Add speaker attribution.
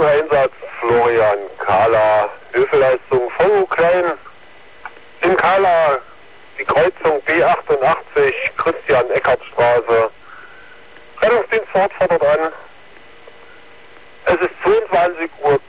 Speaker 1: Einsatz Florian Kahler, Hilfeleistung Volvo Klein. In Kahler die Kreuzung B88, Christian-Eckert-Straße. Rettungsdienst fordert an. Es ist 22:10 Uhr.